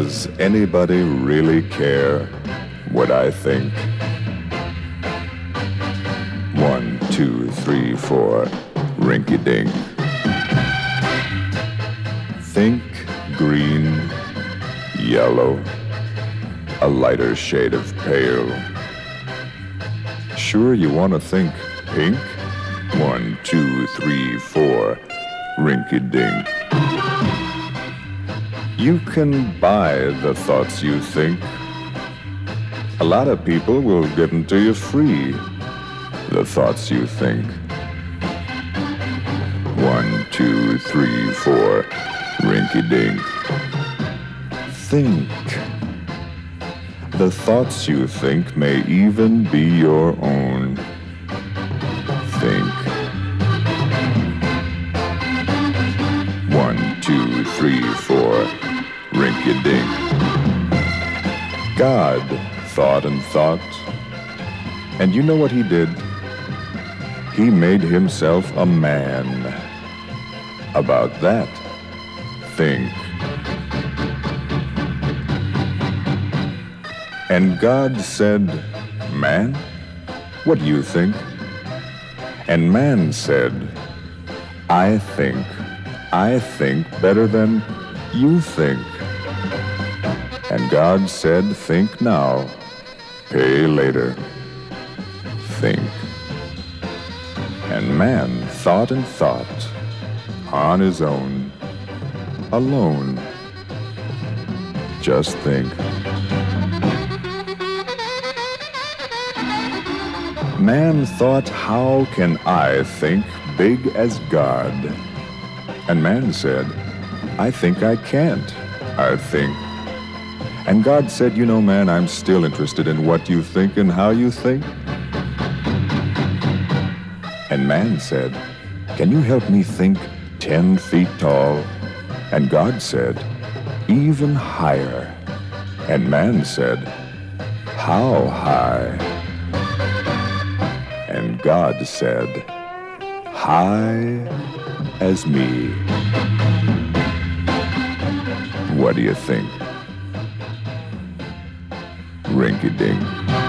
Does anybody really care what I think? 1, 2, 3, 4, rinky-dink. Think green, yellow, a lighter shade of pale. Sure you want to think pink? 1, 2, 3, 4, rinky-dink. You can buy the thoughts you think. A lot of people will give them to you free, the thoughts you think. 1, 2, 3, 4, rinky-dink. Think. The thoughts you think may even be your own. Think. 1, 2, 3, 4, rinky-dink. God thought and thought, and you know what he did? He made himself a man. About that, think. And God said, "Man, what do you think?" And man said, I think better than you think." And God said, "Think now, pay later. Think." And man thought and thought, on his own, alone. Just think. Man thought, how can I think big as God? And man said, I think I can't. I think. And God said, you know, man, I'm still interested in what you think and how you think. And man said, can you help me think 10 feet tall? And God said, even higher. And man said, how high? And God said, high as me. What do you think? Rinky-dink.